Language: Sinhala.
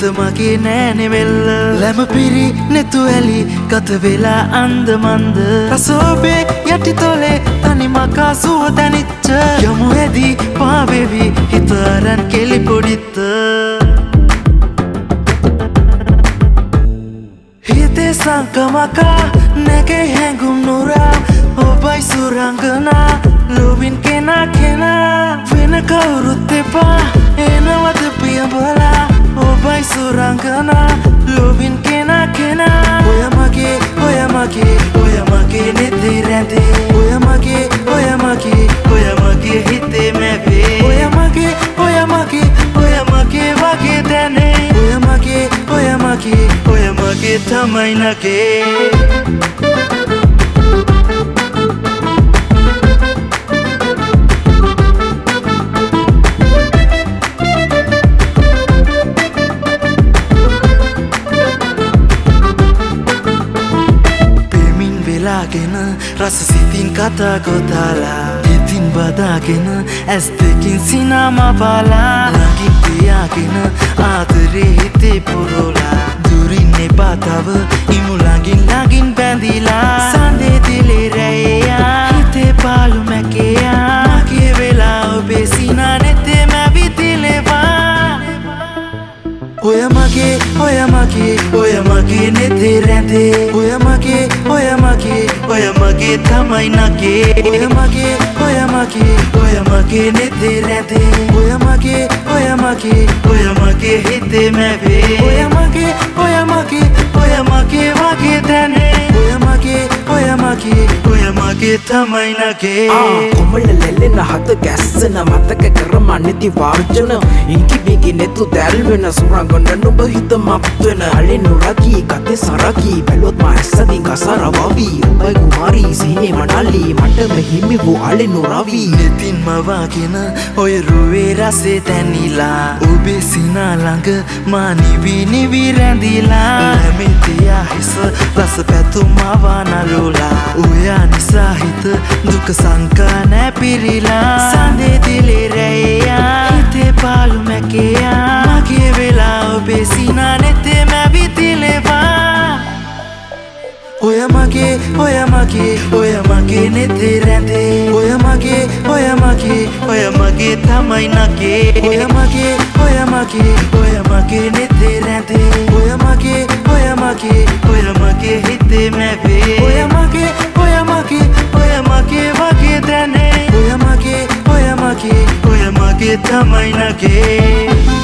මගේ නෑනේ වෙල්ල ලැම පිරි නෙතු ඇලි ගත වෙලා අන්ද මන්ද රසෝබේ යටි තොලේ තනි මකා සුව දැනිච්ච යමු ඇදී පාවෙවි හිත අරන් කෙලි පොඩිත්ත හිතේ සංකමකා නැගේ හැඟුම් නුරා ඔබයි සුරංගනා ලොවින් කෙනා කෙනා වෙන කවුරුත් එපා එනවද පියඹලා ඔබයි සුරංගනා ලොවින් කෙනා කෙනා ඔය මගේ නෙතේ රැඳේ ඔය මගේ හිතේ මැවේ ඔය මගේ වගේ දැනේ ඔය මගේ තමයි නගේ රස සිතින් කතා කොතාලා ඉතින් බදාගෙන ඇස් දෙකින් සිනම පාලා ළඟින් තියාගෙන ආදරේ හිතේ පුරෝලා දුරින් එපා තව ඉමු ළඟින් බැඳිලා සඳේ දිලේ රැයා හිතේ පාළු මැකේයා මගේ වෙලා ඔබේ සිනා නෙතේ මැවිතිලෙවා ඔය මගේ නෙතේ රැඳේ ඔය මගේ තමයි නගේ ඔය මගේ නෙතේ රැඳේ ඔය මගේ හිතේ මැවේ ඔය මගේ වගේ දැනේ ඔය මගේ තමයි නගේ කොමල ලෙල්ලෙන හත ගැස්සන මතක කරම අනිති වාර්ජන ඉංකි බිගි නෙතු දැල්වෙන සුරංගොන්න නුඹ හිත මක්වෙන අලෙ නුරකී කතේ සරකී බැලොත් මා ඇස්සදින් කසරවවී උඹයි කුමාරී සිහිනේ මනල්ලී මට මෙහිමි වූ අලෙ නුරවී නෙතින් මවාගෙන ඔය රුවේ රසේ තැනිලා ඔබේ සිනා ළඟ මා නිවි රැඳිලා හැමිතියා හිස රස පැතුම් මවා නලෝලා ඔයා නිසා හිත දුක සංකා නෑ පිරිලා සඳේ දිලේ රැයා හිතේ පාළු මැකේයා මගේ වෙලා ඔබේ සිනා නෙතේ මැවිතිලෙවා ඔය මගේ නෙතේ රැඳේ ඔය මගේ තමයි නගේ ඔය මගේ නෙතේ රැඳේ ඔය මගේ හිතේ මැවේ ඔය මගේ වගේ දැනේ ඔය මගේ තමයි නගේ